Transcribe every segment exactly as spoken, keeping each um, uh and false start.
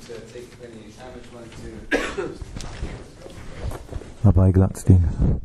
to take any time if you want to. Rabbi Gladstein.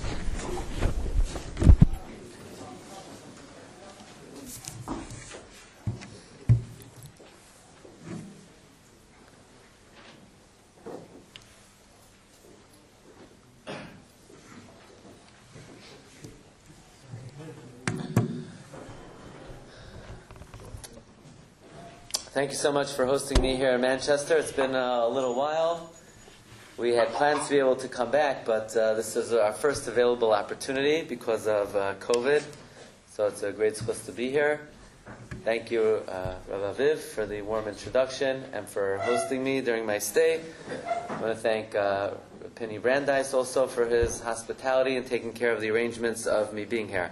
Thank you so much for hosting me here in Manchester. It's been uh, a little while. We had plans to be able to come back, but uh, this is our first available opportunity because of uh, COVID. So it's a great zchus to be here. Thank you, uh, Rav Aviv, for the warm introduction and for hosting me during my stay. I want to thank uh, Penny Brandeis also for his hospitality and taking care of the arrangements of me being here.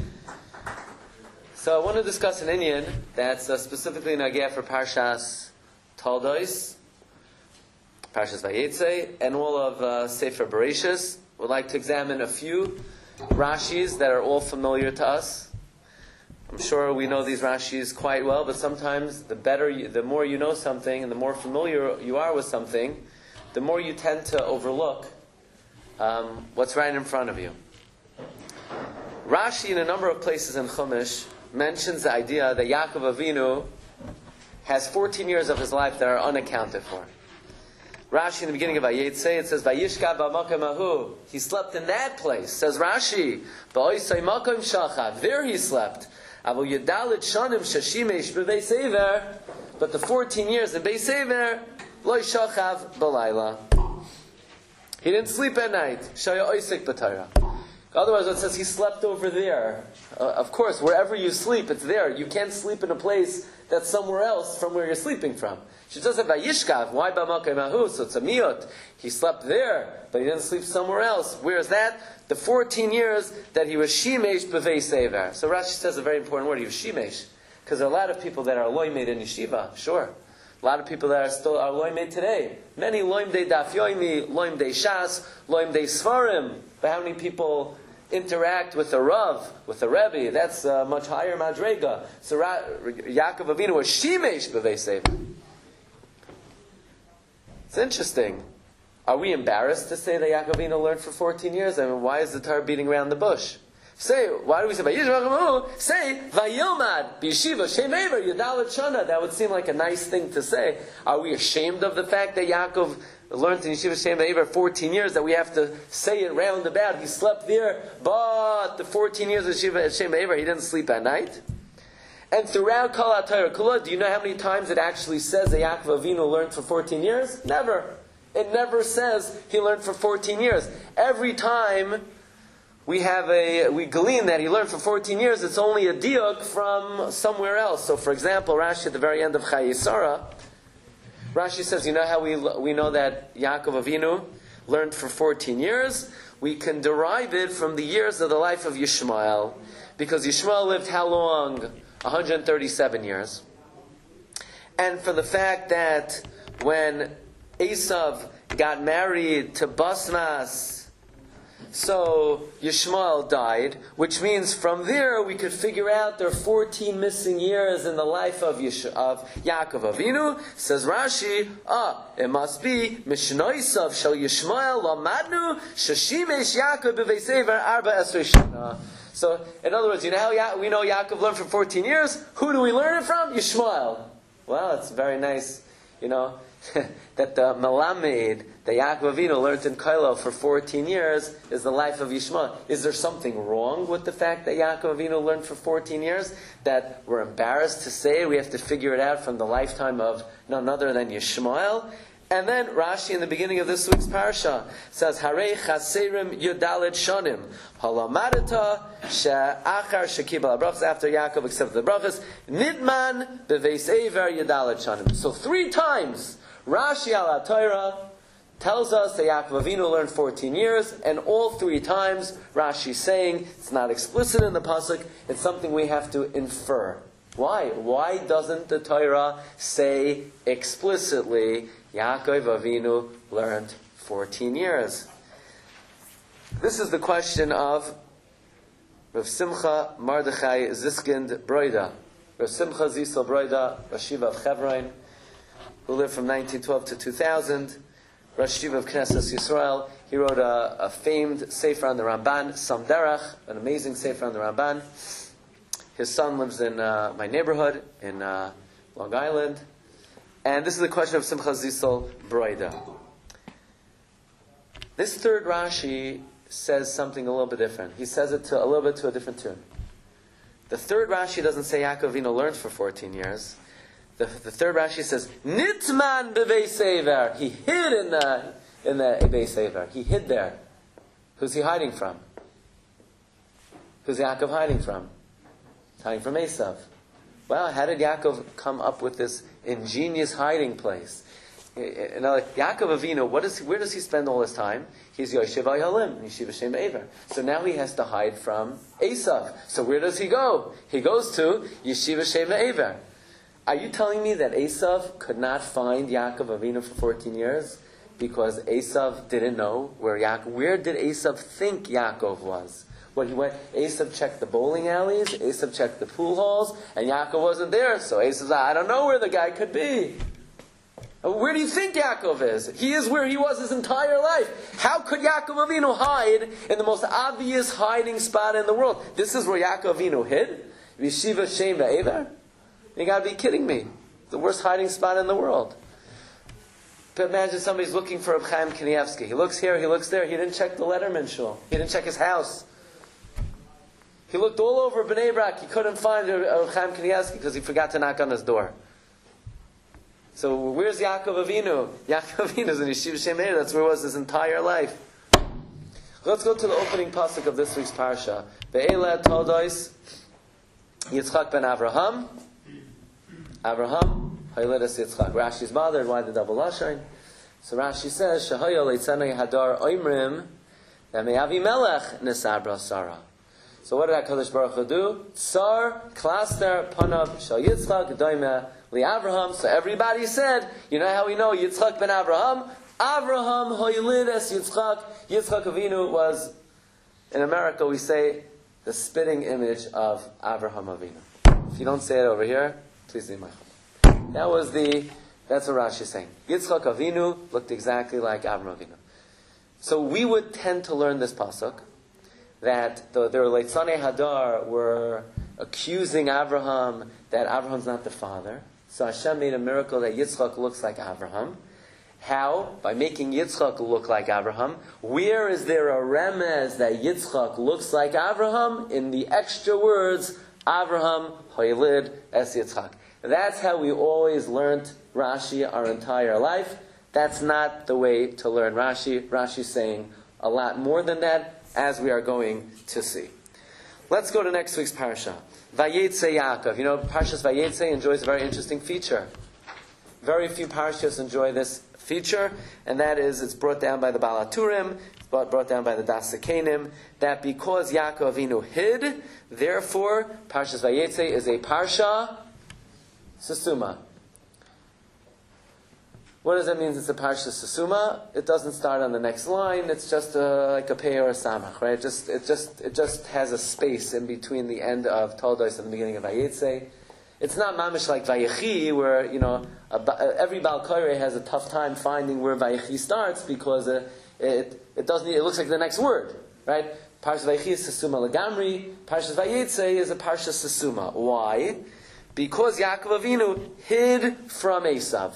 So I want to discuss an inyan that's uh, specifically nageh for Parshas Toldos, Parshas Vayetze, and all of uh, Sefer Bereshis. We'd like to examine a few Rashis that are all familiar to us. I'm sure we know these Rashis quite well, but sometimes the better, you, the more you know something, and the more familiar you are with something, the more you tend to overlook um, what's right in front of you. Rashi, in a number of places in Chumash, mentions the idea that Yaakov Avinu has fourteen years of his life that are unaccounted for. Rashi, in the beginning of Vayetze, it says, Vayishka b'makom ahu. He slept in that place. Says Rashi, Ba'oisai makom shachav. There he slept. Avu yedalit shanim shashimesh b'vei sever. But the fourteen years in Beit Sever, loy shachav b'layla. He didn't sleep at night. Shaya oisik b'Torah. Otherwise, it says he slept over there. Uh, of course, wherever you sleep, it's there. You can't sleep in a place that's somewhere else from where you're sleeping from. She just said, Vayishkav, why b'makom ahu? So it's a miyot. He slept there, but he didn't sleep somewhere else. Where is that? The fourteen years that he was shimesh b'vei sever. So Rashi says a very important word. He was shimesh. Because there are a lot of people that are loimed in yeshiva, sure. A lot of people that are still are loimed today. Many loimed daf yomi, loimed shas, loimed svarim. But how many people interact with a Rav, with a Rebbe? That's a much higher madrega. So Ra- Yaakov Avinu was shimesh b'vei sever. It's interesting. Are we embarrassed to say that Yaakov Avinu learned for fourteen years? I mean, why is the Torah beating around the bush? Say, why do we say, say, Vayilmad, B'yeshiva, Shem Ever, Yedalit Shana. That would seem like a nice thing to say. Are we ashamed of the fact that Yaakov learned in Yeshiva Shem Ever fourteen years, that we have to say it roundabout? He slept there, but the fourteen years of Yeshiva Shem Ever, he didn't sleep at night? And throughout Kol HaTorah Kula, do you know how many times it actually says that Yaakov Avinu learned for fourteen years? Never. It never says he learned for fourteen years. Every time we have a, we glean that he learned for fourteen years, it's only a diuk from somewhere else. So for example, Rashi at the very end of Chayei Sarah, Rashi says, you know how we we know that Yaakov Avinu learned for fourteen years? We can derive it from the years of the life of Yishmael. Because Yishmael lived how long? one hundred thirty-seven years. And for the fact that when Esav got married to Basmas, so Yishmael died, which means from there we could figure out there are fourteen missing years in the life of, Yish- of Yaakov Avinu. Says Rashi, ah, it must be Mishnoisav Shel Yishmael Lamadnu Shashimesh Yaakov B'vei Sever Arba Esrei Shana. So, in other words, you know how Ya- we know Yaakov learned for fourteen years? Who do we learn it from? Yishmael. Well, it's very nice, you know, that the Melamed, the Yaakov Avinu learned in Kailo for fourteen years, is the life of Yishmael. Is there something wrong with the fact that Yaakov Avinu learned for fourteen years? That we're embarrassed to say? We have to figure it out from the lifetime of none other than Yishmael? And then Rashi in the beginning of this week's parsha says, Harei chaserim yudalet shonim halamadata she'achar shekibal habrachas, after Yaakov accepted the brachas, nidman beveis ever yudalet shonim. So three times Rashi al HaTorah tells us that Yaakov Avinu learned fourteen years, and all three times Rashi is saying it's not explicit in the pasuk, it's something we have to infer. Why? Why doesn't the Torah say explicitly Yaakov Avinu learned fourteen years? This is the question of Rav Simcha Mardechai Ziskind Broida. Rav Simcha Zisel Broida, Rashiva of Chevron. who lived from nineteen twelve to two thousand, Rosh Yeshiva of Knesset Yisrael. He wrote a, a famed Sefer on the Ramban, Sam Derech, an amazing Sefer on the Ramban. His son lives in uh, my neighborhood in uh, Long Island. And this is the question of Simcha Zisel Broida. This third Rashi says something a little bit different. He says it to a little bit to a different tune. The third Rashi doesn't say Yaakov Avinu learned for fourteen years. The, the third Rashi says Nitman b'vei sever. He hid in the in the b'vei sever. He hid there. Who's he hiding from? Who's Yaakov hiding from? Hiding from Esav. Well, how did Yaakov come up with this ingenious hiding place? You know, like Yaakov Avinu, what is, where does he spend all his time? He's Yoshev Halim, Yeshiva Shem Ever. So now he has to hide from Esav. So where does he go? He goes to Yeshiva Shem Ever. Are you telling me that Esav could not find Yaakov Avinu for fourteen years? Because Esav didn't know where Yaakov, where did Esav think Yaakov was? When he went, Esav checked the bowling alleys, Esav checked the pool halls, and Yaakov wasn't there. So Esav's like, I don't know where the guy could be. Where do you think Yaakov is? He is where he was his entire life. How could Yaakov Avinu hide in the most obvious hiding spot in the world? This is where Yaakov Avinu hid? Yeshiva Shem Ve'ever? You gotta be kidding me. The worst hiding spot in the world. But imagine somebody's looking for Reb Chaim Kanievsky. He looks here, he looks there. He didn't check the Letterman shul. He didn't check his house. He looked all over Bnei Brak. He couldn't find Reb Chaim Kanievsky because he forgot to knock on his door. So where's Yaakov Avinu? Yaakov Avinu is in Yeshiva Shem Eir. That's where he was his entire life. Let's go to the opening pasuk of this week's parsha. Ve'ela Toldos Yitzchak ben Avraham. Avraham Hayledas Yitzchak. Rashi's bothered. Why the double lashon? So Rashi says Shahaya Leitzanei Hadar Oimrim Ve'me'avi Melech Nesabra Sarah. So what did HaKadosh Baruch Hu do? Tsar Klaster Panav Shal Yitzchak Doime Avraham. So everybody said, you know how we know Yitzchak ben Avraham? Avraham hoylid es Yitzchak. Yitzchak Avinu was, in America we say, the spitting image of Avraham Avinu. If you don't say it over here, please leave my home. That was the, that's what Rashi is saying. Yitzchak Avinu looked exactly like Avraham Avinu. So we would tend to learn this pasuk, that the, their Leitzanei Hadar were accusing Avraham that Avraham's not the father. So Hashem made a miracle that Yitzchak looks like Avraham. How? By making Yitzchak look like Avraham. Where is there a remez that Yitzchak looks like Avraham? In the extra words, Avraham hoylid es Yitzchak. That's how we always learned Rashi our entire life. That's not the way to learn Rashi. Rashi's saying a lot more than that, as we are going to see. Let's go to next week's parasha. Vayetze Yaakov. You know, Parshas Vayetze enjoys a very interesting feature. Very few parashas enjoy this feature, and that is it's brought down by the Baal HaTurim, it's brought, brought down by the Das HaKenim, that because Yaakov Avinu hid, therefore Parshas Vayetze is a parsha sesuma. What does that mean? It's a parsha sesuma. It doesn't start on the next line. It's just a, like a pei or a samach, right? It just, it just, it just has a space in between the end of Toldos and the beginning of Vayetze. It's not mamish like Vayechi, where you know a, every Baal Koreh has a tough time finding where Vayechi starts because uh, it it doesn't. It looks like the next word, right? Parshas Vayechi is sesuma legamri. Parshas Vayetze is a parsha sesuma. Why? Because Yaakov Avinu hid from Esav.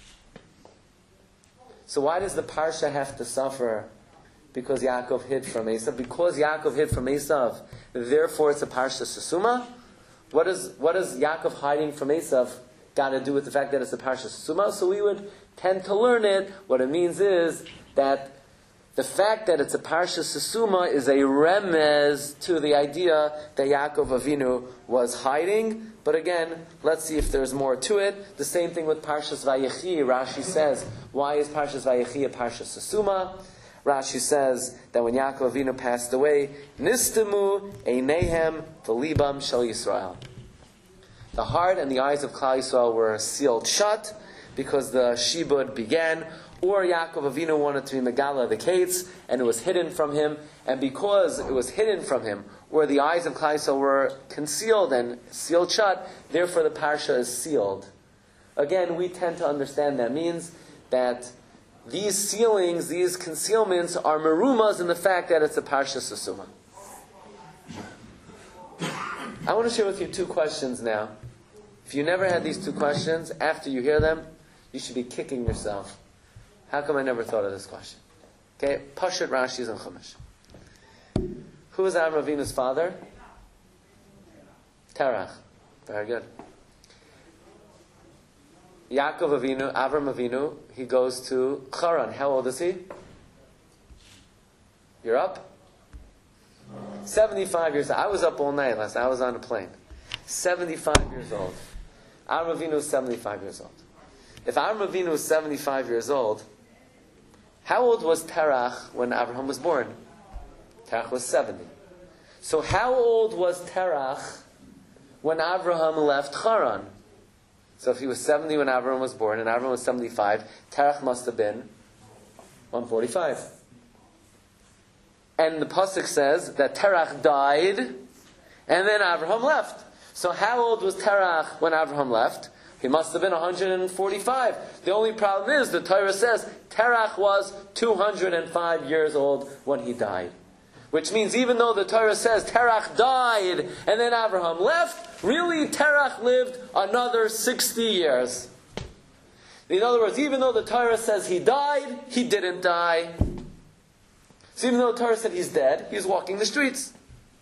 So why does the parsha have to suffer because Yaakov hid from Esav? Because Yaakov hid from Esav, therefore it's a parsha sesuma. What is what does Yaakov hiding from Esav got to do with the fact that it's a parsha sesuma? So we would tend to learn it. What it means is that the fact that it's a parsha sesuma is a remez to the idea that Yaakov Avinu was hiding. But again, let's see if there's more to it. The same thing with Parshas Vayechi. Rashi says, why is Parshas Vayechi a parsha sesuma? Rashi says that when Yaakov Avinu passed away, Nistemu einehem v'libam shel Yisrael. The heart and the eyes of Klal Yisrael were sealed shut because the shibud began, or Yaakov Avinu wanted to be Megala the Kates, and it was hidden from him, and because it was hidden from him, or the eyes of Klal Yisrael were concealed and sealed shut, therefore the parsha is sealed. again, we tend to understand that means that these sealings, these concealments are merumas in the fact that it's a Parshas Asuma. I want to share with you two questions now. If you never had these two questions, after you hear them, you should be kicking yourself. How come I never thought of this question? Okay, Pashat Rashi's and Chumash. Who is Avram Avinu's father? Terach. Very good. Yaakov Avinu, Avram Avinu, he goes to Charan. How old is he? You're up? seventy-five years old. I was up all night last night. I was on a plane. seventy-five years old. Avram Avinu is seventy-five years old. If Avram Avinu was seventy-five years old, how old was Terach when Abraham was born? Terach was seventy. So how old was Terach when Abraham left Haran? So if he was seventy when Abraham was born and Abraham was seventy-five, Terach must have been one forty-five. And the pasuk says that Terach died and then Abraham left. So how old was Terach when Abraham left? He must have been one hundred forty-five. The only problem is the Torah says Terach was two hundred five years old when he died. Which means even though the Torah says Terach died and then Abraham left, really Terach lived another sixty years. In other words, even though the Torah says he died, he didn't die. So even though the Torah said he's dead, he's walking the streets.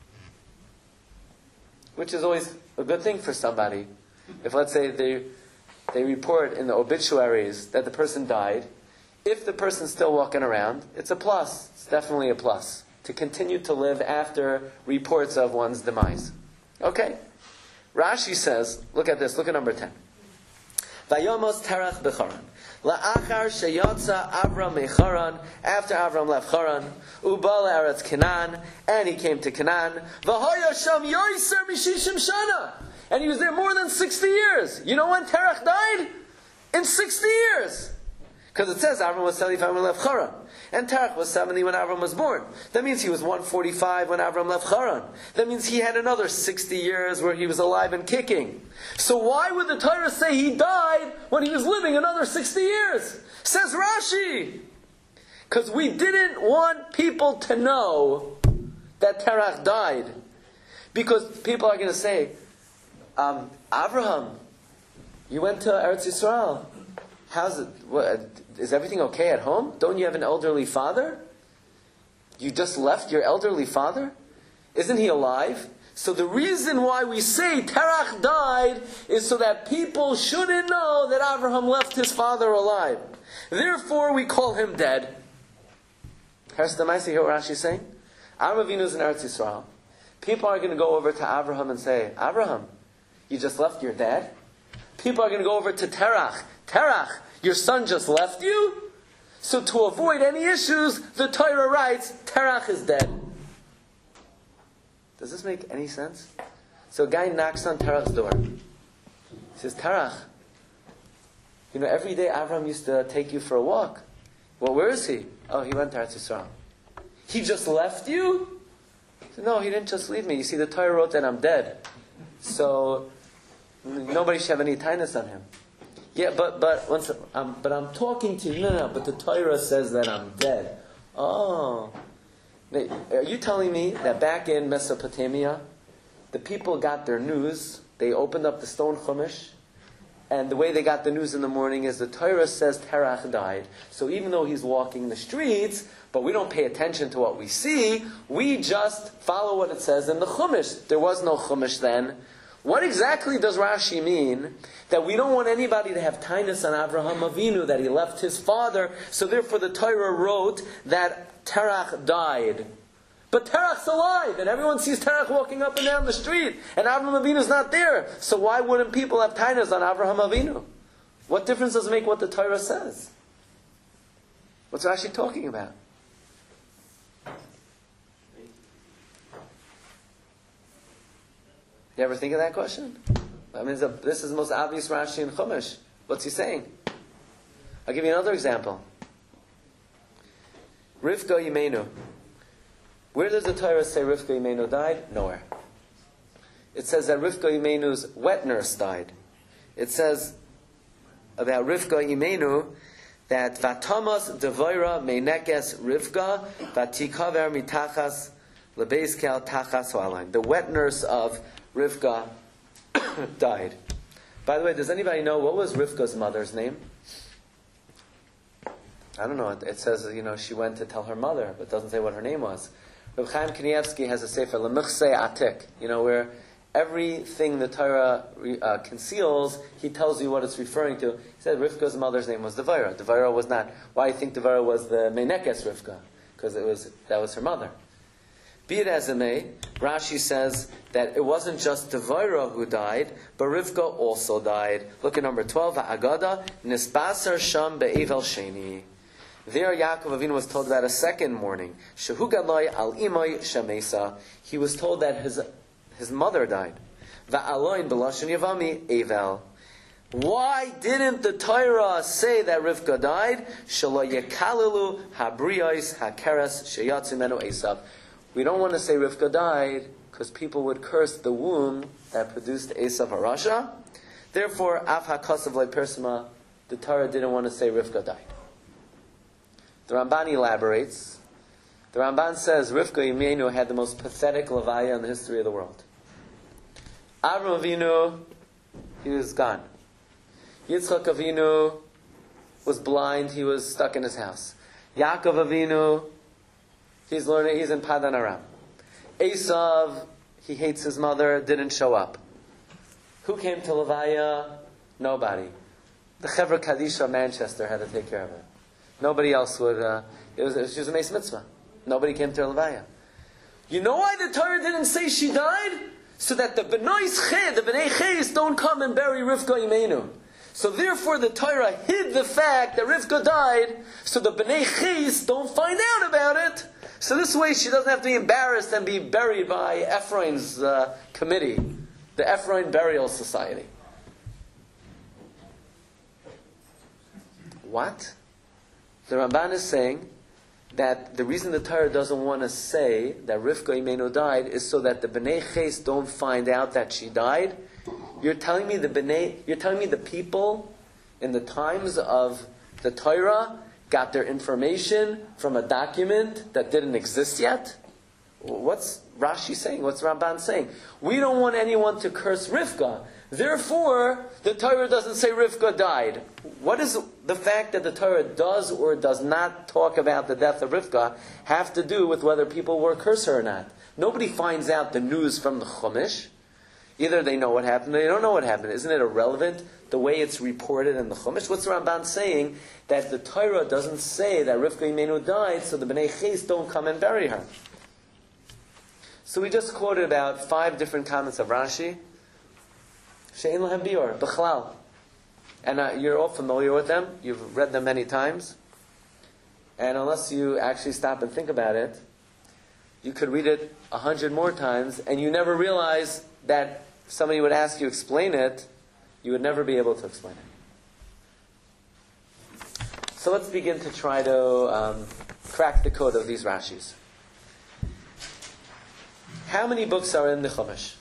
Which is always a good thing for somebody. If, let's say, they they report in the obituaries that the person died, if the person's still walking around, it's a plus. It's definitely a plus. To continue to live after reports of one's demise. Okay. Rashi says, look at this, look at number ten. Vayomos Terach b'Charan. La'achar sheyotza Avram mecharan, after Avram left Charan, uba le'eretz Canaan, and he came to Canaan. V'hoya sham yoiser mishishim shana, and he was there more than sixty years. You know when Terach died? In sixty years. Because it says Avram was seventy-five when he left Charan. And Terach was seventy when Avram was born. That means he was one forty-five when Avram left Charan. That means he had another sixty years where he was alive and kicking. So why would the Torah say he died when he was living another sixty years? Says Rashi. Because we didn't want people to know that Terach died. Because people are going to say, um, Abraham, you went to Eretz Yisrael. How's it? What, is everything okay at home? Don't you have an elderly father? You just left your elderly father? Isn't he alive? So the reason why we say Terach died is so that people shouldn't know that Abraham left his father alive. Therefore, we call him dead. Here's the Maaseh, hear what Rashi is saying? Avraham Avinu is in Eretz Yisrael. People are going to go over to Abraham and say, Abraham, you just left your dad? People are going to go over to Terach. Terach, your son just left you? So to avoid any issues, the Torah writes, Terach is dead. Does this make any sense? So a guy knocks on Terach's door. He says, Terach, you know, every day Avram used to take you for a walk. Well, where is he? Oh, he went to Eretz Yisrael. He just left you? He said, no, he didn't just leave me. You see, the Torah wrote that I'm dead. So nobody should have any tightness on him. Yeah, but but once um, but I'm talking to you. No, no, but the Torah says that I'm dead. Oh, are you telling me that back in Mesopotamia, the people got their news? They opened up the stone Chumash, and the way they got the news in the morning is the Torah says Terach died. So even though he's walking the streets, but we don't pay attention to what we see. We just follow what it says in the Chumash. There was no Chumash then. What exactly does Rashi mean that we don't want anybody to have tinus on Avraham Avinu, that he left his father, so therefore the Torah wrote that Terach died. But Terach's alive, and everyone sees Terach walking up and down the street, and Avraham Avinu's not there. So why wouldn't people have tinus on Avraham Avinu? What difference does it make what the Torah says? What's Rashi talking about? You ever think of that question? I mean, this is the most obvious Rashi in Chumash. What's he saying? I'll give you another example. Rivka Yimenu. Where does the Torah say Rivka Yimenu died? Nowhere. It says that Rivka Yimenu's wet nurse died. It says about Rivka Imenu that Vatamas Devaira Meinekes Rivka Vatikaver Mitachas Lebeskel Tachas Ho'alain. The wet nurse of Rivka died. By the way, does anybody know what was Rivka's mother's name? I don't know. It, it says, you know, she went to tell her mother, but it doesn't say what her name was. Reb Chaim Kanievsky has a sefer, Lemechsei Atik, you know, where everything the Torah uh, conceals, he tells you what it's referring to. He said Rivka's mother's name was Devira. Devira was not. Why do you think Devira was the Meinekes Rivka? Because it was that was her mother. Be it as it may, Rashi says that it wasn't just Devira who died, but Rivka also died. Look at number twelve. Agada Nisbasar Sham Be'evel Sheni. There Yaakov Avinu was told about a second morning. Shehu Gadlai Al Imai Shamesa. He was told that his his mother died. Va'aloin B'lashon Yavami Evel. Why didn't the Torah say that Rivka died? Shelo Yekalilu Habriyos Hakeres Sheyatzu Menu Esav. We don't want to say Rivka died because people would curse the womb that produced Esav Harasha. Therefore, Af HaKasav LePersima, the Torah didn't want to say Rivka died. The Ramban elaborates. The Ramban says Rivka Imenu had the most pathetic levaya in the history of the world. Avram Avinu, he was gone. Yitzchak Avinu was blind. He was stuck in his house. Yaakov Avinu, he's learning. He's in Padan Aram. Esav, he hates his mother. Didn't show up. Who came to levaya? Nobody. The Chevra Kadisha Manchester had to take care of it. Nobody else would. Uh, it was. It was just a meis mitzvah. Nobody came to her levaya. You know why the Torah didn't say she died? So that the benois ched, the bnei ches, don't come and bury Rivka Imenu. So therefore, the Torah hid the fact that Rivka died, so the bnei ches don't find out about it. So this way, she doesn't have to be embarrassed and be buried by Ephraim's uh, committee, the Ephraim Burial Society. What? The Ramban is saying that the reason the Torah doesn't want to say that Rivka Imenu died is so that the Bnei Ches don't find out that she died. You're telling me the Bnei, you're telling me the people in the times of the Torah got their information from a document that didn't exist yet? What's Rashi saying? What's Ramban saying? We don't want anyone to curse Rivka. Therefore, the Torah doesn't say Rivka died. What does the fact that the Torah does or does not talk about the death of Rivka have to do with whether people were cursed her or not? Nobody finds out the news from the Chumash. Either they know what happened or they don't know what happened. Isn't it irrelevant the way it's reported in the Chumash? What's the Ramban saying? That the Torah doesn't say that Rivka Imenu died, so the Bnei Ches don't come and bury her. So we just quoted about five different comments of Rashi. She'en lahem bior, b'chlal. And uh, you're all familiar with them. You've read them many times. And unless you actually stop and think about it, you could read it a hundred more times, and you never realize that somebody would ask you to explain it, you would never be able to explain it. So let's begin to try to um, crack the code of these Rashis. How many books are in the Chumash?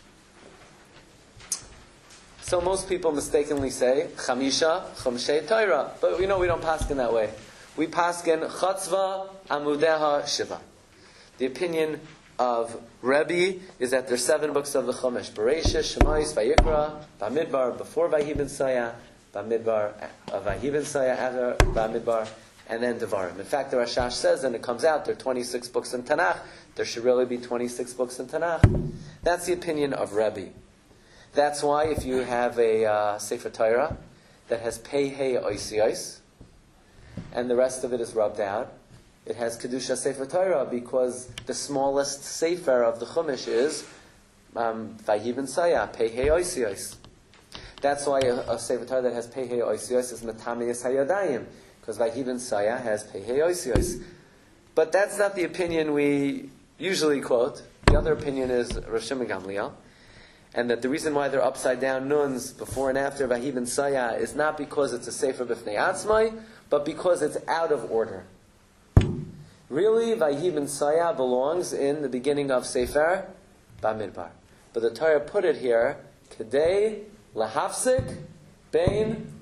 So most people mistakenly say Chamisha Chumshei Torah, but we know we don't paskin that way. We paskin Chatzva Amudeha Shiva. The opinion of Rebbe is that there's seven books of the Chumash: Bereshis, Shemais, Vayikra, Bamidbar before Vayibin Saya, Bamidbar, uh, Vayibin Saya after Bamidbar, and then Devarim. In fact, the Rashash says, and it comes out, there are twenty-six books in Tanakh. There should really be twenty-six books in Tanakh. That's the opinion of Rebbe. That's why if you have a uh, Sefer Torah that has Pei Hei Oisi Ois, and the rest of it is rubbed out, it has Kedusha Sefer Torah because the smallest Sefer of the Chumash is um, Vayibin Saya, Pei Hei Oisi Ois. That's why a, a Sefer Torah that has Pei Hei Oisi Ois is Matamiyas Hayadayim, because Vayibin Saya has Pei Hei Oisi Ois. But that's not the opinion we usually quote. The other opinion is Rav Shimon Gamliel. And that the reason why they're upside down nuns before and after Vayibin Saya is not because it's a Sefer B'fnei Atzmai, but because it's out of order. Really, Vayibin Saya belongs in the beginning of Sefer Bamidbar. But the Torah put it here, Kedei Lahafsik Bein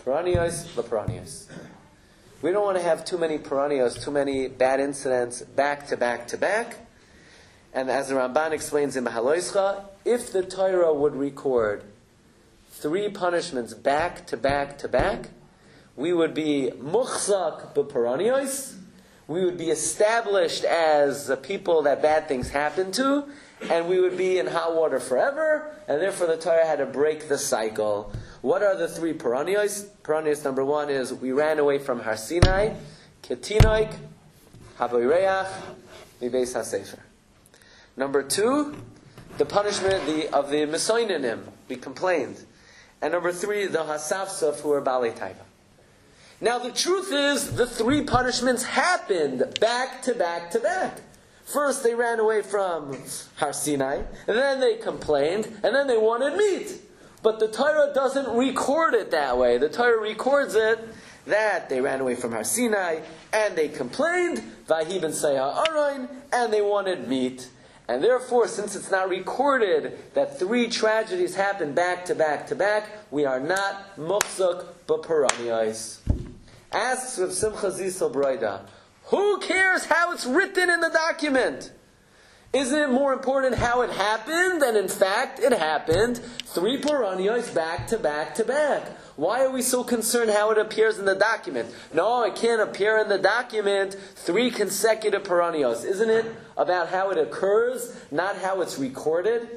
Peranios, leperanios. We don't want to have too many peranios, too many bad incidents back to back to back. And as the Ramban explains in Mahaloischa, if the Torah would record three punishments back to back to back, we would be muchzak b'peranios, we would be established as the people that bad things happen to, and we would be in hot water forever, and therefore the Torah had to break the cycle. What are the three peranios? Peranios number one is we ran away from Har Sinai, ketinoik, haboireach, mibeis hasefer. Number two, the punishment the, of the Mesoinanim, we complained. And number three, the Hasafsaf, who are Baalei Taiva. Now the truth is, the three punishments happened back to back to back. First they ran away from Har Sinai, and then they complained, and then they wanted meat. But the Torah doesn't record it that way. The Torah records it that they ran away from Har Sinai, and they complained, Vahi ben Sayah Aron, and they wanted meat. And therefore, since it's not recorded that three tragedies happened back to back to back, we are not muchzak b'peranios. Asks Rav Simcha Zisel Broida, who cares how it's written in the document? Isn't it more important how it happened? And in fact, it happened three peranios back to back to back. Why are we so concerned how it appears in the document? No, it can't appear in the document three consecutive peranios. Isn't it about how it occurs, not how it's recorded?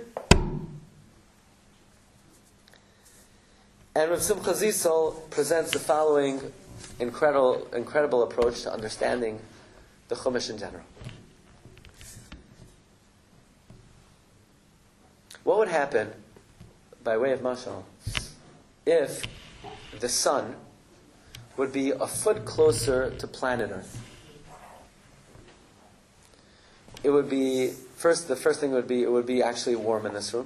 And Rav Simcha Zisel presents the following incredible, incredible approach to understanding the Chumash in general. What would happen, by way of mashal, if the sun would be a foot closer to planet Earth? It would be, first, the first thing would be, it would be actually warm in this room.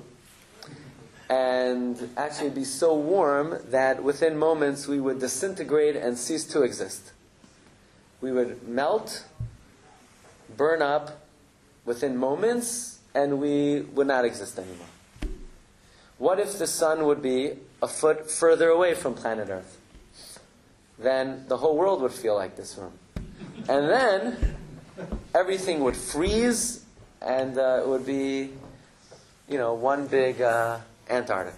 And actually be so warm that within moments we would disintegrate and cease to exist. We would melt, burn up within moments, and we would not exist anymore. What if the sun would be a foot further away from planet Earth? Then the whole world would feel like this room. And then everything would freeze, and uh, it would be, you know, one big uh, Antarctica.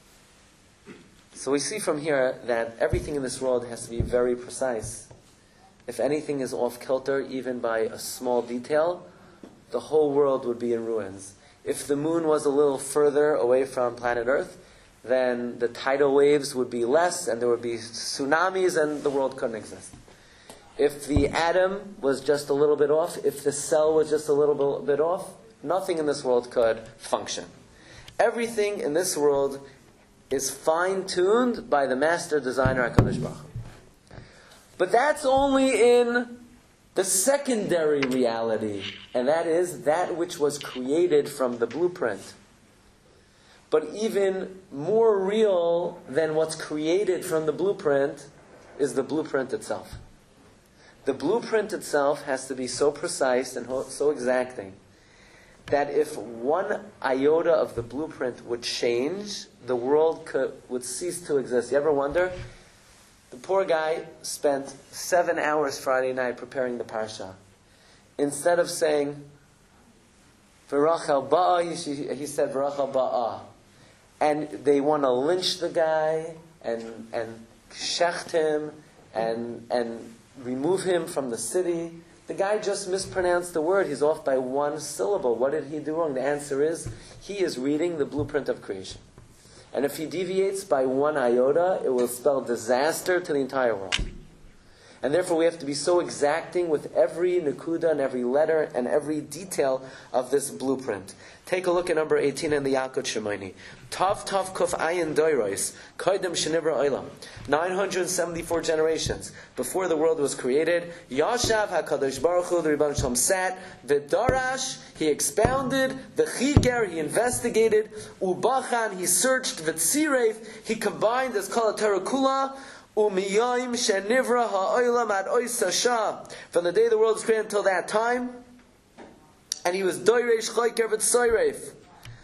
So we see from here that everything in this world has to be very precise. If anything is off kilter, even by a small detail, the whole world would be in ruins. If the moon was a little further away from planet Earth, then the tidal waves would be less, and there would be tsunamis, and the world couldn't exist. If the atom was just a little bit off, if the cell was just a little bit off, nothing in this world could function. Everything in this world is fine-tuned by the master designer HaKadosh Baruch Hu. But that's only in the secondary reality, and that is that which was created from the blueprint. But even more real than what's created from the blueprint is the blueprint itself. The blueprint itself has to be so precise and so exacting that if one iota of the blueprint would change, the world could, would cease to exist. You ever wonder? The poor guy spent seven hours Friday night preparing the parsha. Instead of saying, V'rachel ba'a, he, he said, V'rachel ba'a. And they want to lynch the guy, and and shecht him, and and remove him from the city. The guy just mispronounced the word. He's off by one syllable. What did he do wrong? The answer is, he is reading the blueprint of creation. And if he deviates by one iota, it will spell disaster to the entire world. And therefore we have to be so exacting with every nekuda and every letter and every detail of this blueprint. Take a look at number eighteen in the Yalkut Shimoni. Tav Tav Kuf Ayin Doirois, Koidem Shenivra Olam. nine hundred seventy-four generations before the world was created. Yashav HaKadosh Baruch Hu, the Rebbeinu Shalom sat. V'darash, he expounded. V'chiker, he investigated. Ubachan, he searched. V'tzireif, he combined as Kol HaTorah Kula. Umiyayim Shenivra HaOlam Ad Ois Shah. From the day the world was created until that time. And he was Doiresh Choyker V'tzireif.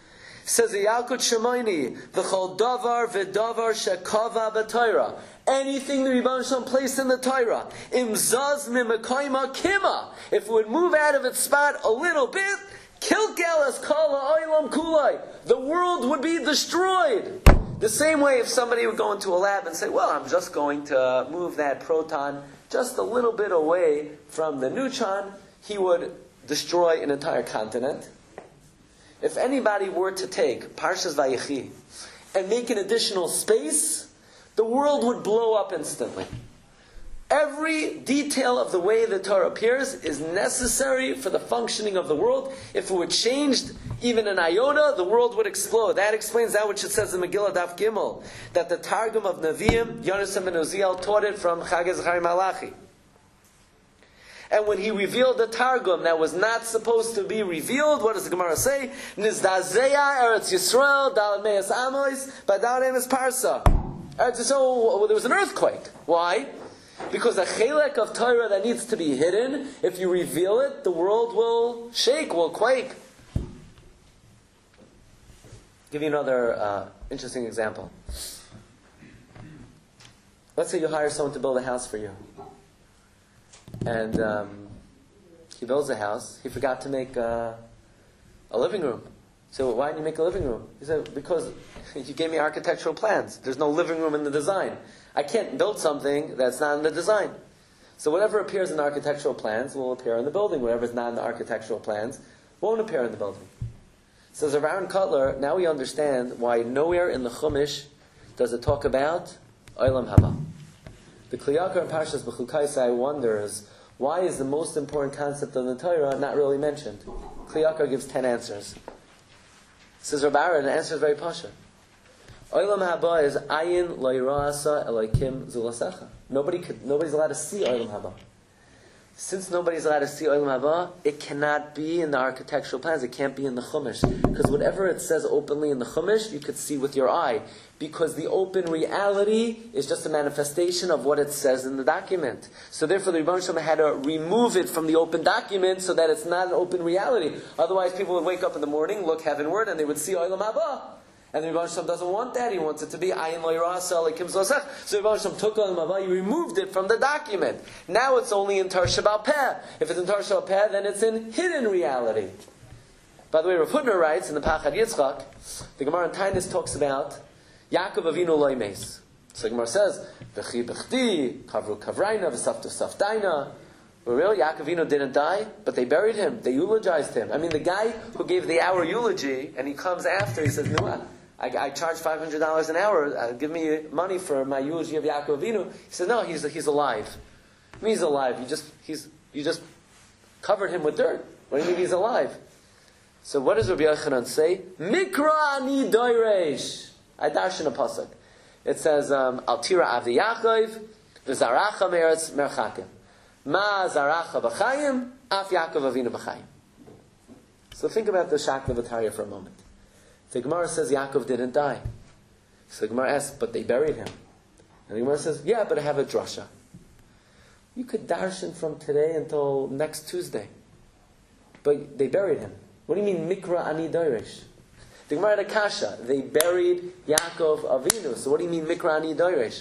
Says the Yalkut Shemaini, V'chol davar v'davar shekava b'Torah. Anything the Rebbeinu Shalom placed in the Torah, imzaz mimekayma kima. If it would move out of its spot a little bit, kilkel es kala oilam kulai. The world would be destroyed. The same way if somebody would go into a lab and say, well, I'm just going to move that proton just a little bit away from the neutron, he would destroy an entire continent. If anybody were to take Parshas Vayechi and make an additional space, the world would blow up instantly. Every detail of the way the Torah appears is necessary for the functioning of the world. If it were changed even an iota, the world would explode. That explains that which it says in Megillah Daf Gimel, that the Targum of Nevi'im, Yonasan ben Uziel, taught it from Chagei Zechariah Malachi. And when he revealed the Targum that was not supposed to be revealed, what does the Gemara say? Nizdazeya Eretz Yisrael, Daled Me'as Amos, Badal Emes Parsa. Eretz Yisrael, well, there was an earthquake. Why? Because the chelek of Torah that needs to be hidden, if you reveal it, the world will shake, will quake. I'll give you another uh, interesting example. Let's say you hire someone to build a house for you. And um, he builds a house. He forgot to make uh, a living room. So why didn't you make a living room? He said, because you gave me architectural plans. There's no living room in the design. I can't build something that's not in the design. So whatever appears in the architectural plans will appear in the building. Whatever is not in the architectural plans won't appear in the building. Says Rav Aaron Kotler, now we understand why nowhere in the Chumash does it talk about Olam Haba. The Kli Yakar in Parshas B'chukaisai wonders, why is the most important concept of the Torah not really mentioned? Kli Yakar gives ten answers. Says Rav Aaron, the answer is very pasha. Olam Haba is ayin lo yira'asa elokim zulasecha. Nobody could, nobody's allowed to see Olam Haba. Since nobody's allowed to see Olam Haba, it cannot be in the architectural plans. It can't be in the Chumash, because whatever it says openly in the Chumash, you could see with your eye. Because the open reality is just a manifestation of what it says in the document. So therefore, the Rebbeinu Shalom had to remove it from the open document so that it's not an open reality. Otherwise, people would wake up in the morning, look heavenward, and they would see Olam Haba. And the Rebbeinu Shalom doesn't want that. He wants it to be ayin lo yira'asa elokim zolosech. So the Rebbeinu Shalom took Olam Haba, he removed it from the document. Now it's only in Tar Shabal Peh. If it's in Tar Shabal Peh, then it's in hidden reality. By the way, Rav Hutner writes in the Pachad Yitzchak, the Gemara in Taanis talks about Yaakov Avinu lo yimes. So the Gemara says, V'chi b'chti, kavru kavrayna, v'saftu saftaina. Well, really, Yaakov Avinu didn't die, but they buried him. They eulogized him. I mean, the guy who gave the hour eulogy, and he comes after, he says, no, I, I charge five hundred dollars an hour. Uh, give me money for my eulogy of Yaakov Avinu. He said, no, he's he's alive. I mean, he's alive. You just he's you just covered him with dirt. What do you mean he's alive? So what does Rabbi Yochanan say? Mikra ani doiresh. I darshan a pasuk. It says, um, Al tira avdi Yaakov v'zaracha meretz merchakim. Ma zaracha b'chayim af Yaakov Avinu b'chayim. So think about the Shakla V'tarya for a moment. The Gemara says Yaakov didn't die. So the Gemara asks, but they buried him. And the Gemara says, yeah, but I have a drasha. You could darshan from today until next Tuesday. But they buried him. What do you mean, Mikra ani doirish? The Gemara had a kasha. They buried Yaakov Avinu. So what do you mean, Mikra ani doirish?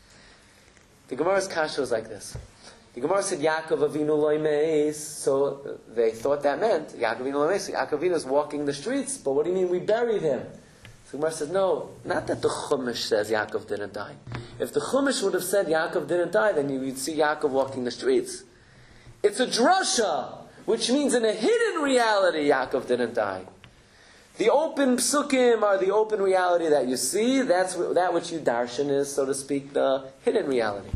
The Gemara's kasha was like this. The Gemara said Yaakov Avinu lo yimes, so they thought that meant Yaakov Avinu lo yimes. So Yaakov Avinu is walking the streets, but what do you mean we buried him? So the Gemara says, no, not that the Chumash says Yaakov didn't die. If the Chumash would have said Yaakov didn't die, then you would see Yaakov walking the streets. It's a drasha, which means in a hidden reality Yaakov didn't die. The open psukim are the open reality that you see. That's that which you darshan is, so to speak, the hidden reality.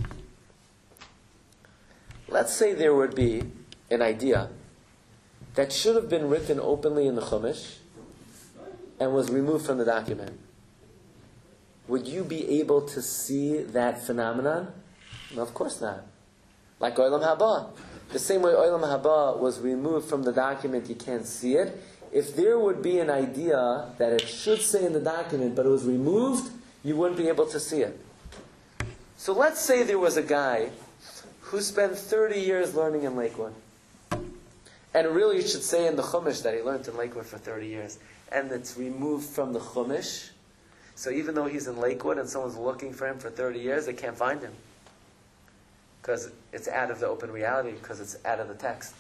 Let's say there would be an idea that should have been written openly in the Chumash and was removed from the document. Would you be able to see that phenomenon? No, of course not. Like Olam Haba. The same way Olam Haba was removed from the document, you can't see it. If there would be an idea that it should say in the document, but it was removed, you wouldn't be able to see it. So let's say there was a guy who spent thirty years learning in Lakewood. And really you should say in the Chumash that he learned in Lakewood for thirty years. and it's removed from the Chumash. So even though he's in Lakewood and someone's looking for him for thirty years, they can't find him. Because it's out of the open reality, because it's out of the text.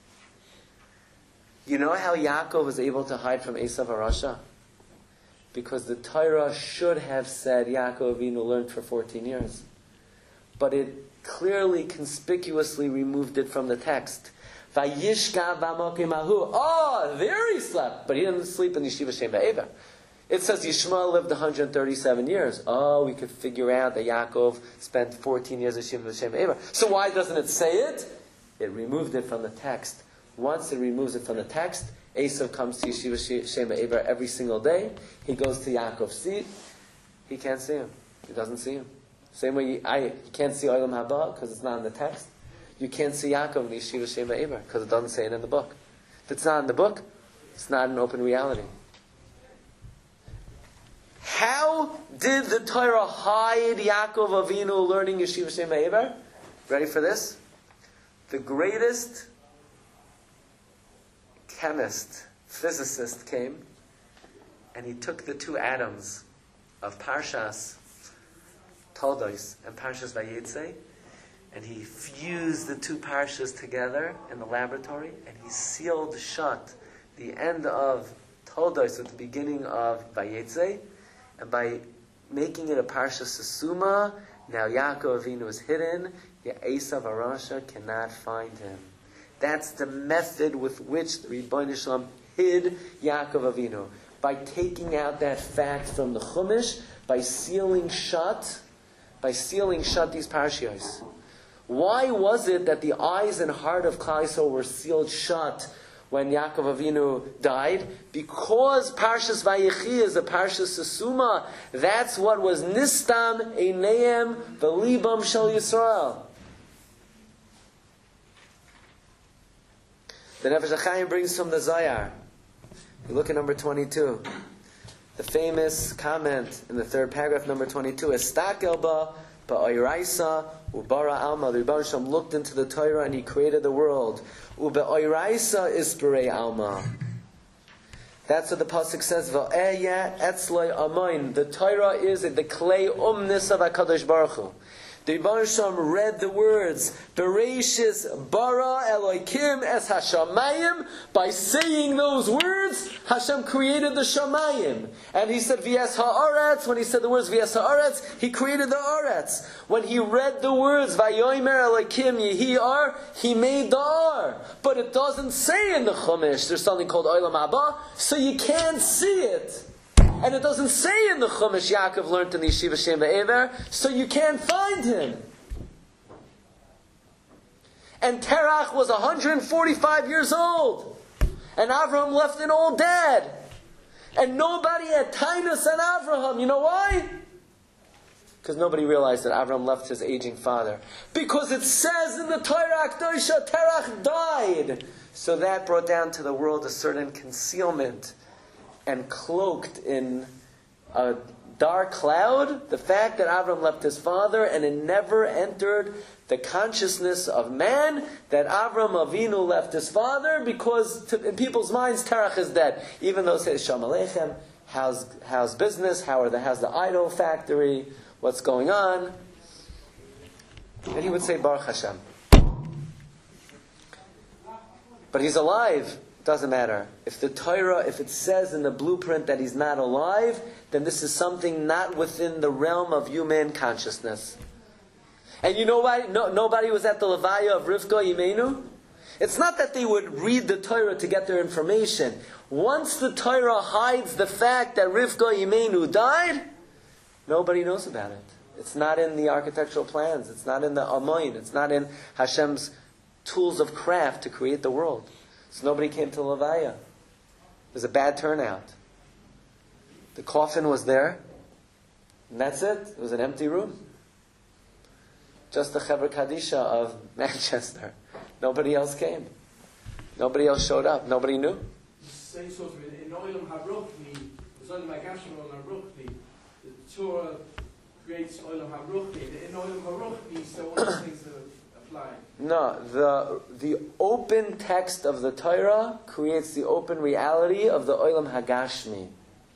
You know how Yaakov was able to hide from Esav HaRasha? Because the Torah should have said Yaakov Avinu learned for fourteen years. But it clearly, conspicuously removed it from the text. Vayishka v'amokim ahu. Oh, there he slept. But he didn't sleep in Yeshiva Shem Ba'ever. It says Yishmael lived one hundred thirty-seven years. Oh, we could figure out that Yaakov spent fourteen years in Yeshiva Shem Ba'ever. So why doesn't it say it? It removed it from the text. Once it removes it from the text, Esav comes to Yeshiva Shem Ba'ever every single day. He goes to Yaakov's seat. He can't see him. He doesn't see him. Same way you, I, you can't see Olam Haba because it's not in the text. You can't see Yaakov in Yeshiva Shem Ba'ever because it doesn't say it in the book. If it's not in the book, it's not an open reality. How did the Torah hide Yaakov Avinu learning Yeshiva Shem Ba'ever? Ready for this? The greatest chemist, physicist came, and he took the two atoms of Parshas Toldos and Parshas Vayetze, and he fused the two parshas together in the laboratory, and he sealed shut the end of Toldos with the beginning of Vayetze, and by making it a Parsha Sesuma, now Yaakov Avinu is hidden, Esav HaRasha cannot find him. That's the method with which the Rebbeinu Shalom hid Yaakov Avinu. By taking out that fact from the Chumash, by sealing shut, by sealing shut these parashiyos. Why was it that the eyes and heart of Klal Yisrael were sealed shut when Yaakov Avinu died? Because Parshas Vayechi is a Parshas Sesuma. That's what was Nistam Eineim V'Libam Shel Yisrael. The Nefesh HaChaim brings from the Zayar. You look at number twenty-two. The famous comment in the third paragraph, number twenty-two, Estakel ba ba'oiraisa ubara alma. The Rebbeinu Shalom looked into the Torah and he created the world. Ube'oiraisa isperei alma. That's what the pasuk says. Va'eya etzloi amoin. The Torah is the klei umnis of HaKadosh Baruch Hu. The Rebbeinu Shalom read the words Bereshis bara Elokim es hashamayim. By saying those words, Hashem created the shamayim. And he said V'yes ha'aretz. When he said the words V'yes ha'aretz, he created the aretz. When he read the words Vayomer Elokim yehi ar, he made the ar. But it doesn't say in the Chumash. There's something called Olam Haba, so you can't see it. And it doesn't say in the Chumash Yaakov learned in the Yeshiva Shem Ba'ever, so you can't find him. And Terach was one hundred forty-five years old. And Avraham left an old dad. And nobody had Tainus on Avraham. You know why? Because nobody realized that Avraham left his aging father. Because it says in the Torah, Akdosha, Terach died. So that brought down to the world a certain concealment and cloaked in a dark cloud the fact that Avram left his father, and it never entered the consciousness of man that Avram Avinu left his father, because to, in people's minds Terach is dead. Even though it says Shalom Aleichem, how's, how's business, how are the, how's the idol factory, what's going on? And he would say Baruch Hashem. But he's alive. Doesn't matter. If the Torah, if it says in the blueprint that he's not alive, then this is something not within the realm of human consciousness. And you know why no, nobody was at the Levaya of Rivka Yimenu? It's not that they would read the Torah to get their information. Once the Torah hides the fact that Rivka Yimenu died, nobody knows about it. It's not in the architectural plans. It's not in the Amoin. It's not in Hashem's tools of craft to create the world. So nobody came to Levaya. It was a bad turnout. The coffin was there, and that's it. It was an empty room. Just the Chevra Kadisha of Manchester. Nobody else came. Nobody else showed up. Nobody knew. Same sort of in Olam HaRuchni, there's only my Gashim Olam HaRuchni. The Torah creates Olam HaRuchni. In Olam HaRuchni, so one of the things that flying. No, the the open text of the Torah creates the open reality of the Olam Hagashmi.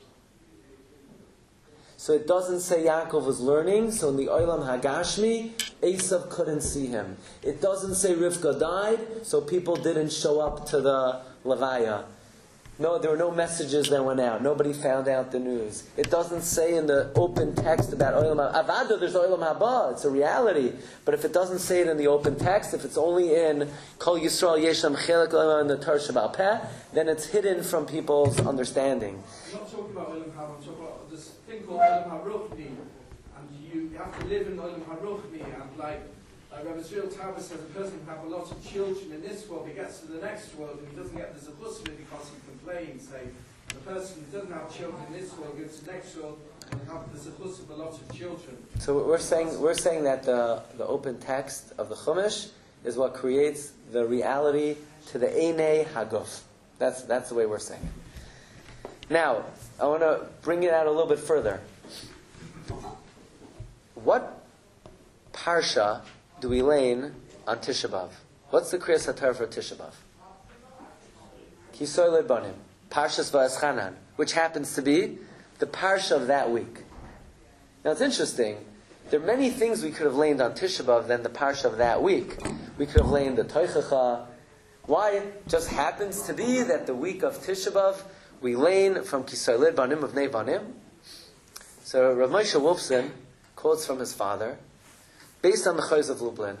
So it doesn't say Yaakov was learning, so in the Olam Hagashmi, Esav couldn't see him. It doesn't say Rivka died, so people didn't show up to the Levaya. No, there were no messages that went out. Nobody found out the news. It doesn't say in the open text about Olam Haba. Avada, there's Olam Haba. It's a reality. But if it doesn't say it in the open text, if it's only in Kol Yisrael Yeshem Chelik in the Torah Shabbat Peh, then it's hidden from people's understanding. I'm not talking about Olam Haba, I'm talking about this thing called Olam HaRuchni. And you have to live in Olam HaRuchni. And like, like Rabbi Israel Taber says, a person can have a lot of children in this world, he gets to the next world and he doesn't get the Zechus of it because he complains. Say, the person who doesn't have children in this world gets to the next world and have the Zechus of a lot of children. So we're saying we're saying that the, the open text of the Chumash is what creates the reality to the Einei Haguf. That's that's the way we're saying it. Now, I want to bring it out a little bit further. What parsha do we lane on Tisha B'Av? What's the Kriyas HaTorah for Tisha B'Av? Kisoy Lebanim, Parshas Va'eschanan, which happens to be the parsha of that week. Now it's interesting. There are many things we could have laned on Tisha B'Av than the parsha of that week. We could have laned the Toichacha. Why? It just happens to be that the week of Tisha B'Av we lane from Kisoy Lebanim of Nei Banim. So Rav Moshe Wolfson quotes from his father, based on the Chayz of Lublin,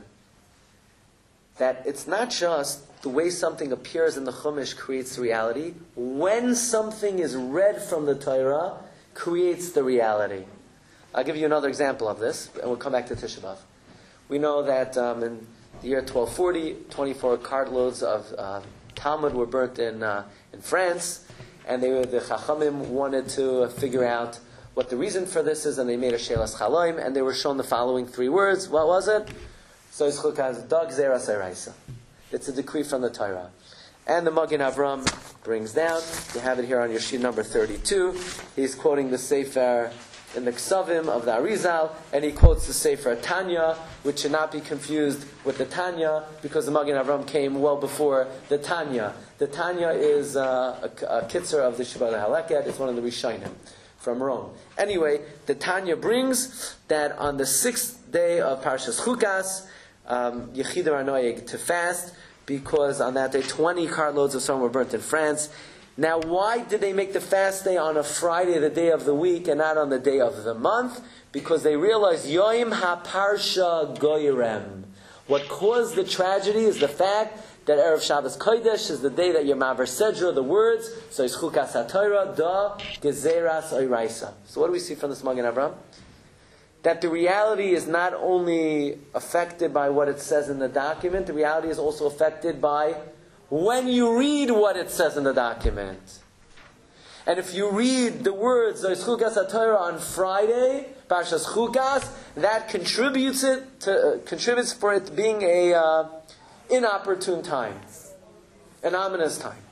that it's not just the way something appears in the Chumash creates reality. When something is read from the Torah, creates the reality. I'll give you another example of this, and we'll come back to Tisha B'Av. We know that um, in the year twelve forty, twenty-four cartloads of uh, Talmud were burnt in uh, in France, and they were, the Chachamim wanted to figure out what the reason for this is, and they made a Shelas Chaloim, and they were shown the following three words. What was it? So it's Chukaz Dag Zeras Eraisa. It's a decree from the Torah. And the Magen Avram brings down, you have it here on your sheet number thirty-two, he's quoting the Sefer in the Ksavim of the Arizal, and he quotes the Sefer Tanya, which should not be confused with the Tanya, because the Magen Avram came well before the Tanya. The Tanya is uh, a, a kitzer of the Shibbolei Haleket. It's one of the Rishonim from Rome. Anyway, the Tanya brings that on the sixth day of Parshas Chukas, um, Yechidah are noyeg to fast, because on that day twenty cartloads of stone were burnt in France. Now, why did they make the fast day on a Friday, the day of the week, and not on the day of the month? Because they realized Yoim HaParsha Goyrem. What caused the tragedy is the fact that Erev Shabbos Kodesh is the day that Yom Aver Sedra, the words, so it's Chukas HaTorah, Da Gezeras Oiraisa. So what do we see from this Magen Avram? That the reality is not only affected by what it says in the document, the reality is also affected by when you read what it says in the document. And if you read the words Zois Chukas HaTorah on Friday, Parshas Chukas, that contributes it to uh, contributes for it being a uh, inopportune time, an ominous time.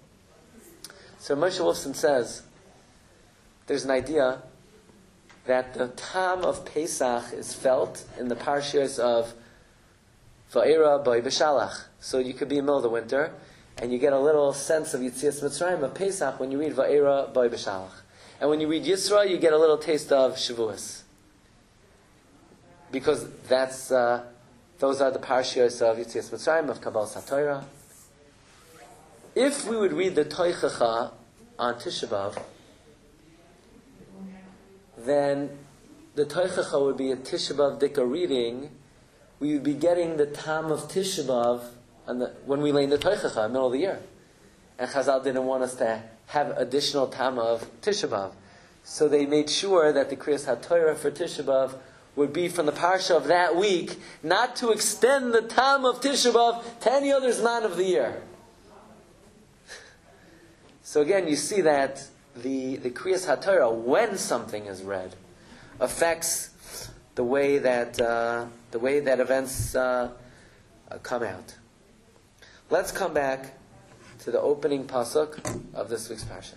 So Moshe Wolfson says there's an idea that the time of Pesach is felt in the parshas of Va'era Boi B'Shalach. So you could be in the middle of the winter, and you get a little sense of Yitzias Mitzrayim of Pesach when you read Va'era Boi B'Shalach. And when you read Yisra, you get a little taste of Shavuos. Because that's uh, those are the parshas of Yitzias Mitzrayim, of Kabbalas HaTorah. If we would read the Toichacha on Tisha B'Av, then the Toichacha would be a Tisha B'Av Dika reading. We would be getting the Tam of Tisha B'Av on the, when we lay in the Toichacha in the middle of the year. And Chazal didn't want us to have additional Tam of Tisha B'Av. So they made sure that the Kriyas HaTorah for Tisha B'Av would be from the Parsha of that week, not to extend the Tam of Tisha B'Av to any other Zman of the year. So again, you see that the, the Kriyas HaTorah, when something is read, affects the way that uh, the way that events uh, uh, come out. Let's come back to the opening pasuk of this week's parsha.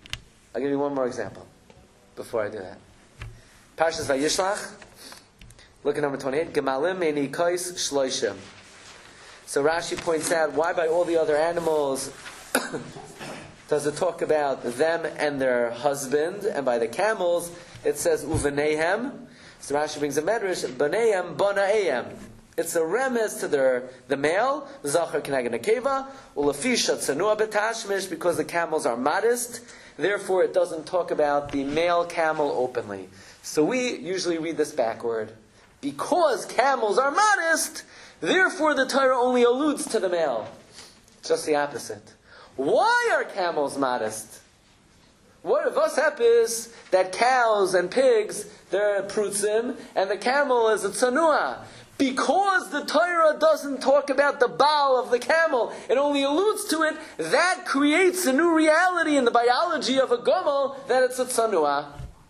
I'll give you one more example before I do that. Parshas Vayishlach, Look at number twenty-eight. Gemalim menikais shloishim. So Rashi points out, why by all the other animals does it talk about them and their husband, and by the camels it says uvenehem? So Rashi brings a medrash, banehem banaehem. It's a remez to their the male, zachar keneged nekeva, ulafisha tsanua betashmish, because the camels are modest. Therefore, it doesn't talk about the male camel openly. So we usually read this backward. Because camels are modest, therefore the Torah only alludes to the male. Just the opposite. Why are camels modest? What if us happens that cows and pigs, they're prutzim, and the camel is a tsanua? Because the Torah doesn't talk about the Baal of the camel, it only alludes to it, that creates a new reality in the biology of a gomel, that it's a tsanua.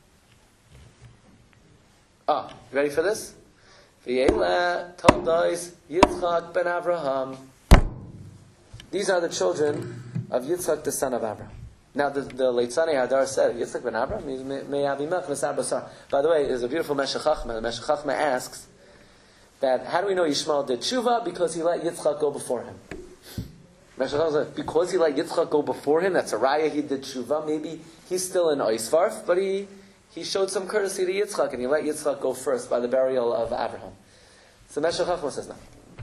Ah, you ready for this? V'yela toldos Yitzchak ben Avraham. These are the children of Yitzchak, the son of Abraham. Now, the, the late Tzanei Hadar said, Yitzchak ben Avraham means me'avimach v'sar basar. By the way, there's a beautiful Meshech Chachma. The Meshech Chachma asks that, how do we know Yishmael did tshuva? Because he let Yitzchak go before him. Meshech Chachma said, because he let Yitzchak go before him, that's a raya, he did tshuva. Maybe he's still in Oisvarf, but he He showed some courtesy to Yitzchak, and he let Yitzchak go first by the burial of Abraham. So Meshech Chachma says no.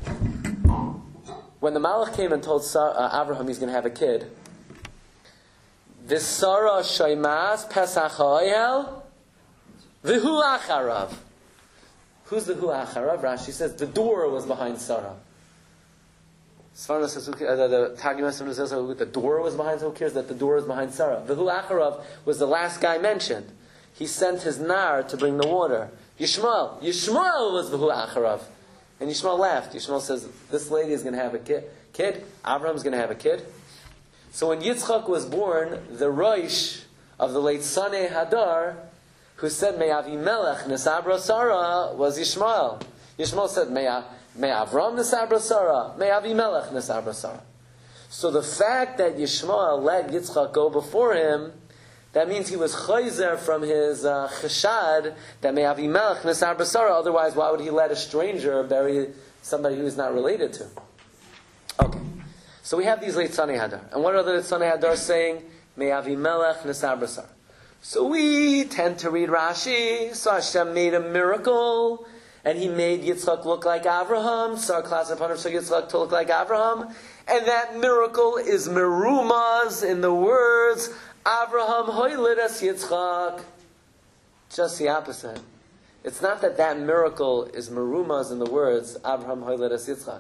When the Malach came and told Sarah, uh, Abraham he's going to have a kid, this Sarah Shaimas Pesach Ha'ohel V'hu Acharav. Who's the Hu Acharav? Rashi says the door was behind Sarah. Svarna says, uh, the, the Targum says the door was behind. Who cares that the door was behind Sarah? The Hu Acharav was the last guy mentioned. He sent his nar to bring the water. Yishmael. Yishmael was the Hu Acharav. And Yishmael laughed. Yishmael says, this lady is going to have a kid. Kid? Abraham's going to have a kid. So when Yitzchak was born, the Rosh of the late Tzanei Hadar, who said, May Avimelech Nesabra Sarah, was Yishmael. Yishmael said, May, May Avram Nesabra Sarah, May Avimelech Nesabra Sarah. So the fact that Yishmael let Yitzchak go before him, that means he was chayzer from his uh, cheshad that may Avimelech Nesar Basara. Otherwise, why would he let a stranger bury somebody who he's not related to? Okay, so we have these late Tzanei Hadar, and what are the Tzanei Hadar saying? May Avimelech Nesar Basara. So we tend to read Rashi. So Hashem made a miracle, and He made Yitzchak look like Avraham. So our class upon him, so Yitzchak to look like Avraham, and that miracle is merumaz in the words Avraham hoylid es Yitzchak. Just the opposite. It's not that that miracle is merumaz in the words Avraham hoylid es Yitzchak.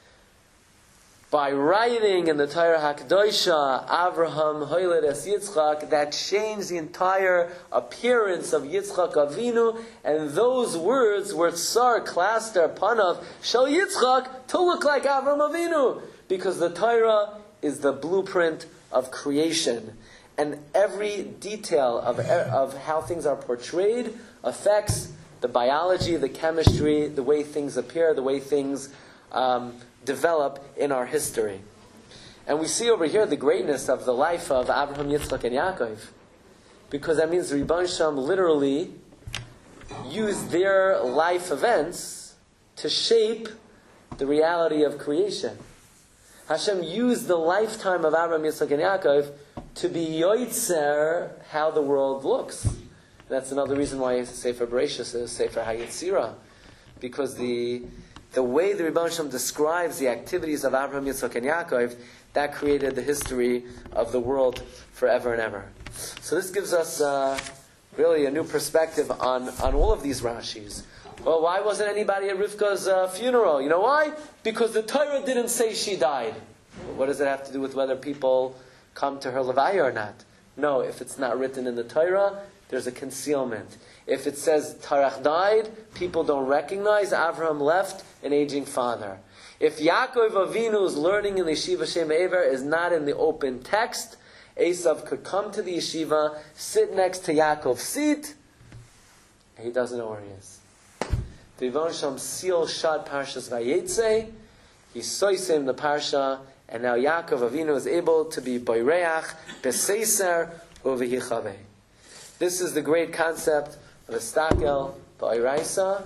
By writing in the Torah HaKadoshah Avraham hoylid es Yitzchak, that changed the entire appearance of Yitzchak Avinu, and those words were tsar cluster panav shel Yitzchak to look like Avraham Avinu, because the Torah is the blueprint of creation. And every detail of, of how things are portrayed affects the biology, the chemistry, the way things appear, the way things um, develop in our history. And we see over here the greatness of the life of Abraham, Yitzchak, and Yaakov. Because that means the Rebbeinu Shalom literally used their life events to shape the reality of creation. Hashem used the lifetime of Abraham, Yitzchak, and Yaakov to be yoitzer how the world looks. That's another reason why Sefer Bereshis is Sefer HaYetzirah, because the the way the Rebbeinu Shalom describes the activities of Abraham, Yitzchak, and Yaakov, that created the history of the world forever and ever. So this gives us uh, really a new perspective on, on all of these Rashis. Well, why wasn't anybody at Rivka's uh, funeral? You know why? Because the Torah didn't say she died. What does it have to do with whether people come to her levaya or not? No, if it's not written in the Torah, there's a concealment. If it says Tarach died, people don't recognize Avraham left an aging father. If Yaakov Avinu is learning in the yeshiva Shem Ever is not in the open text, Esav could come to the yeshiva, sit next to Yaakov's seat, and he doesn't know where he is. The Rebbeinu Shalom seal shut Parshas Vayetze, he sois him the parsha, and now Yaakov Avinu is able to be boireach, beseiser, uvehichaveh. This is the great concept of Estakel, Ba'iraisa,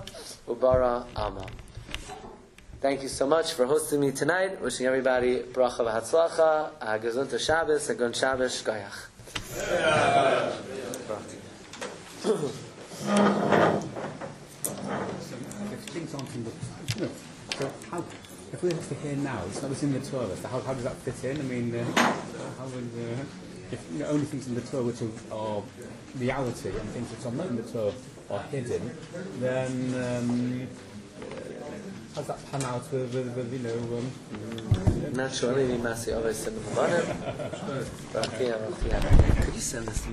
ubara ama. Thank you so much for hosting me tonight. Wishing everybody bracha v'hatzlacha, a gezunta Shabbos, a gun Shabbos, shkoyach. If things aren't in the, no. So how, if we have to hear now, it's not what's in the Torah. So how, how does that fit in? I mean, uh, how would uh, if you know, only things in the Torah which are, are reality and things which are not in the Torah are hidden, then um, how does that pan out with, with, with you know? Um, Not sure. Maybe Masi always send them a Could you send this to me?